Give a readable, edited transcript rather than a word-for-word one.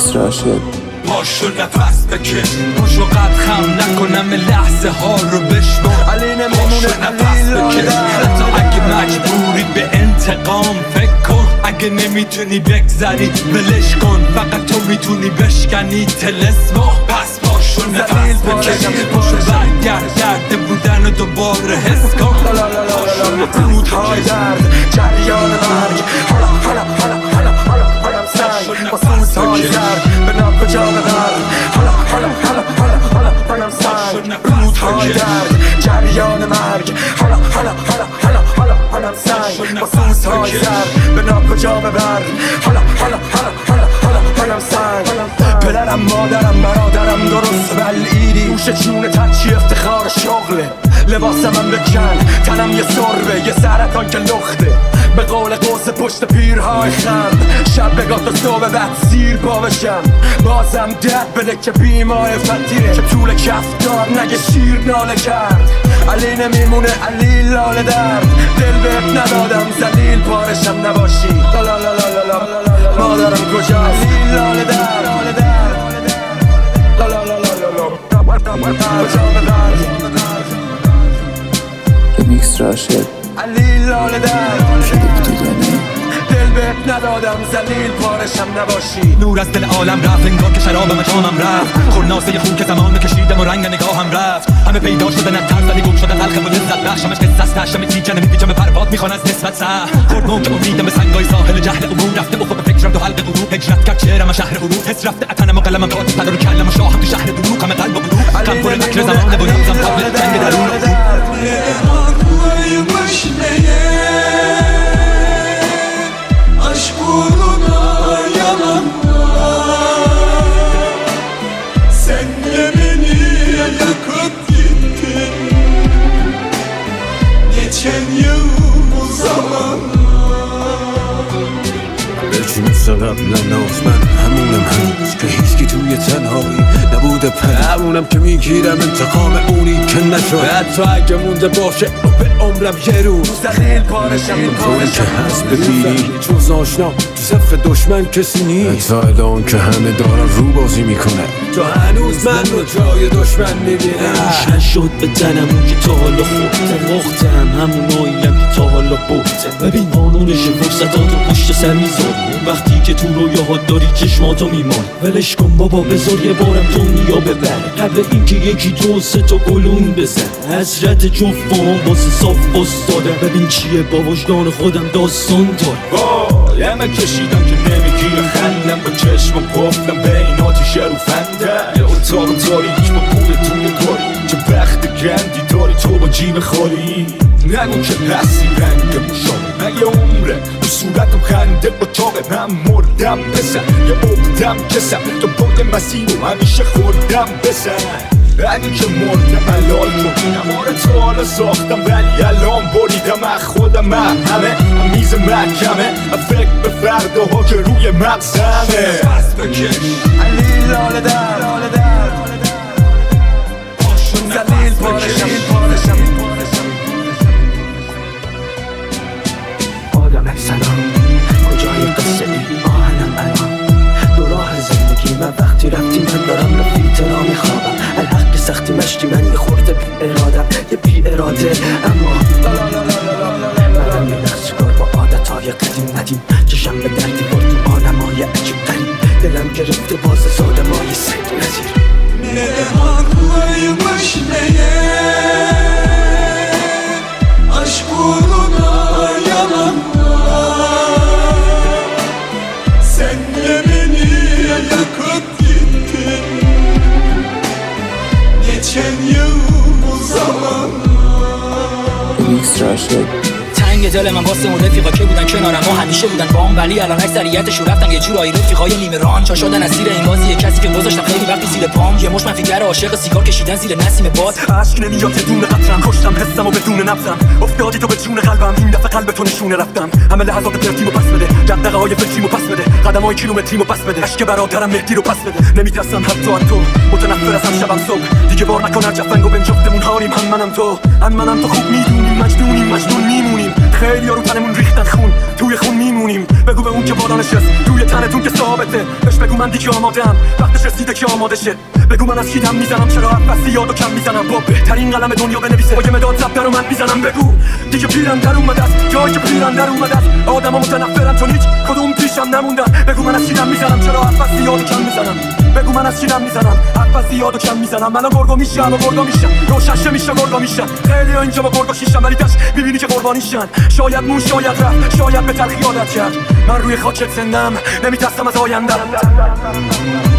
میکس راشد. پاشو نفس بکش، پاشو قد خم نکنم لحظه ها رو بشنو. پاشو نفس بکش، حتی اگه مجبوری به انتقام فکر کن. اگه نمیتونی بگذری ولش کن، فقط تو میتونی بشکنی طلسمو. پس پاشو نفس بکش، پاشو برگرد درد بودن و دوباره حس کن. رودهای درد، جریان مرگ، حالم سنگ با سوزهای زرد به ناب جا ببر. حالم سنگ، رودهای درد، جریان مرگ، حالم سنگ با سوزهای زرد به ناب جا ببر. حالم سنگ. پدرم مادرم برادرم درست بلعیدی، گوش جون تچی افتخار شغله. لباسم بکن تنم یه سربه، یه سرطان که لخته. به قول قوس پشت پیرهای خم، شب بگاه تا صبح بعد سیر پا بشم. بازم درد بده که بیمای فتیره، که طول کفتار نگه شیر ناله کرد. علی نمیمونه علی لاله درد، دل بهت ندادم زلیل پارشم نباشی. مادرم کجا علی لاله درد، میکس راشد. علی لاله درد، کلیپ دیدنی دل بهت ندادم زلیل پارشم نباشی. نور از دل عالم رفت انگار که شراب مجامم رفت. خورناسه خون که زمان کشیدم و رنگ نگاهم رفت. همه پیدا شده نترس ولی گم شده تلخ و لذت بخشمش قصه است. هشتم تیجنه میپیچم پرواد میخوان از نسبت سه. خورد موج امیدم به سنگای ساحل جهل عموم رفته افق فکرم تو حلق غروب. هجرت کرد چهرم شهر غروب، حس رفته اتنم و قلمم کات پدر و کلم و شاهم تو شهر دروغ. همه قلب و غروب غم پر فکر زمانه و نمزم تابل جنگ درون. Aşk uğruna yalanlar, sen de beni yakıp gittin. Geçen yıl bu zamanlar. بچی مثل قبلا ناز من همونم هنوز که هیچکی توی تنهایی نبوده همونم که میگیرم انتقام اونی که نشد. حتی اگه مونده باشه به عمرم یه روز زلیل پارشم طوری که هست ببینی جز آشنا تو صف دشمن کسی نیست. حتی الان که همه دارن رو بازی میکنه تو هنوز من رو جای دشمن میبینم. شد به تنم اون که تا حالا خودم وقتم هموناییم که تا حالا بودم. ببین قانونش فرصتات و پشت سر میذاری، وقتی که تو رویاها داری چشماتو میمانی. ولش کن بابا بذار یه بارم دنیا ببره، قبل اینکه یکی دو سه تا گلون بزن. حضرت جفتم واسه صاف استاده، ببین چیه با وجدان خودم داستان داره. یمه کشیدم که نمیگیره خندم، با چشم گفتم به این آتیشه رو فنده. یه اتاق تاریک با پول توی کاری، چه وقت گندی داری تو با جیب خالی. نگو که هستی رنگ مشابه، من یه عمره تو صورتم خنده اتاقه. من مردم بزن یه عقدم کسم، تو بود مسیر و همیشه خوردم بزن. اگه که مردم حلال کن، نماره تو حالا ساختم ولی الان بریدم از خودم. من همه میز محکمه، فکر به فرداها که روی مغزمه. پس بکش علی لاله درد، زلیل پارشم آدم سلام، کجای قصه ای آهنم الان؟ دو راه زندگی من وقتی رفتی من دارم رفیق را میخوابم. الحق که سختی مشتی من یه خورده بی ارادم، یه بی اراده. اما منم یه نقص کار با عادتهای قدیم ندیم. چشم به دردی بردیم آدمای عجیب غریب، دلم گرفته باز آدمای سید نظیر. Ne haklıymış meğer, aşk uğruna yalanlar. Sen de beni yakıp gittin. Geçen yıl bu zamanlar. میکس راشد. تنگ دل من واسه اون رفیقا که بودن کنارم و همیشه بودن بام، ولی الان اکثریتشون رفتن یه جورایی رفیقای نیمه ران. چا شدن اسیر این بازی، یه کسی که گذاشتم خیلی وقتی زیر پام. یه مش منفیگر عاشق سیگار کشیدن زیر نسیم باد. عشق نمیاد یه دونه قطرم، کشتم حسم و بدون نفسم. افتادی تو به جون قلبم، این دفعه قلب تو نشونه رفتم. همه لحظات پرتیمو پس بده، دغدغه های فکریمو پس بده، قدمای کیلومتریمو پس بده. عشق برادرم مهدی رو پس بده، نمیترسم حتی از تو، متنفر ازم شبم صبح. دیگه بار نکن جفنگو بهم جفتمون هاریم، هم منم تو خوب میدونیم مجنون میمونیم. خیلی رو تنمون ریختن خون، توی خون میمونیم. بگو به اون که بالا نشست توی تنتون که ثابته، بهش بگو من دیگه آمادم، وقتش رسیده که آماده شه. بگو من از کی دم میزنم، چرا بس یادو کم میزنم، با بهترین قلم دنیا بنویسه، با یه مداد ضبط رو من میزنم. بگو دیگه پیرم در اومده است، جایی که پیرم در اومده است. آدما متنفرن چون هیچ کدوم پیشم نموندن. بگو من از کی دم میزنم، چرا بس یادو کم میزنم. بگو من از کی دم میزنم، بس یادو کم میزنم. من گرگا میشم و گرگا میشم، روششه میشه گرگا میشم. خیلی اینجا با گرگا شیشم، ولی داش میبینی که قربانیشن. شاید مون، شاید رفت، شاید به تلخی عادت کرد. من روی خاکت زندم، نمیترسم از آیندم.